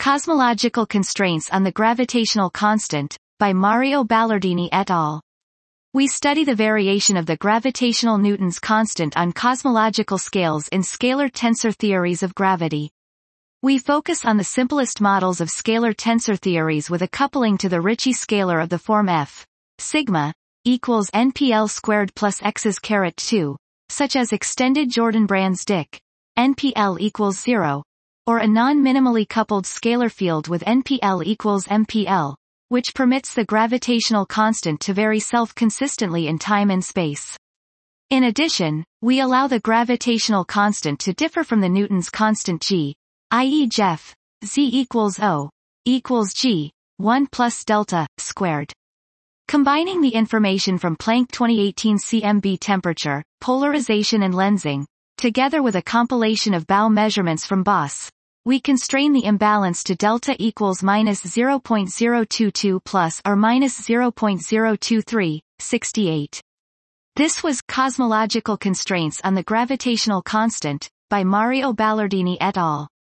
Cosmological Constraints on the Gravitational Constant, by Mario Ballardini et al. We study the variation of the gravitational Newton's constant on cosmological scales in scalar tensor theories of gravity. We focus on the simplest models of scalar tensor theories with a coupling to the Ricci scalar of the form f sigma equals npl squared plus x's caret 2, such as extended Jordan-Brans-Dicke npl equals 0, or a non-minimally coupled scalar field with npl equals mpl, which permits the gravitational constant to vary self-consistently in time and space. In addition, we allow the gravitational constant to differ from the Newton's constant g, i.e. Gef, z equals O, equals g, 1 plus delta, squared. Combining the information from Planck 2018 CMB temperature, polarization and lensing, together with a compilation of bow measurements from BOSS, we constrain the imbalance to delta equals minus 0.022 plus or minus 0.023, 68. This was Cosmological Constraints on the Gravitational Constant, by Mario Ballardini et al.